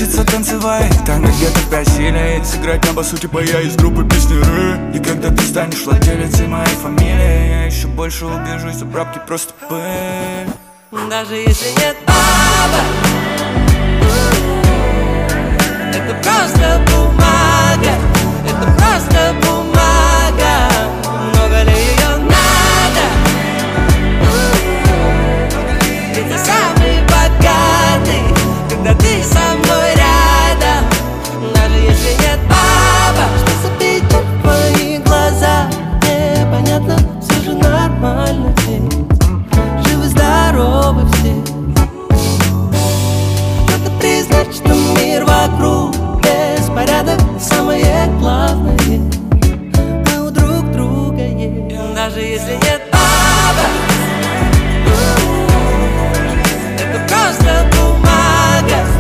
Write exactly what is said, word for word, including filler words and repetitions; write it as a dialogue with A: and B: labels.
A: хочется танцевать. Танго где-то в пять силе. Сыграть на басу типа я из группы песнеры. И когда ты станешь владелицей моей фамилии, я еще больше убежусь, за бабки просто пыль.
B: Даже если нет бабок, это просто бумага, это просто бумага. Много ли ее надо? Ведь ты самый богатый, когда ты со мной рядом. Даже если нет бабок, что за печаль в твоих глазах? Мне понятно, все же нормально здесь. Живы-здоровы все. Надо признать, что мир вокруг беспорядок, самое главное, мы у друг друга есть. Даже если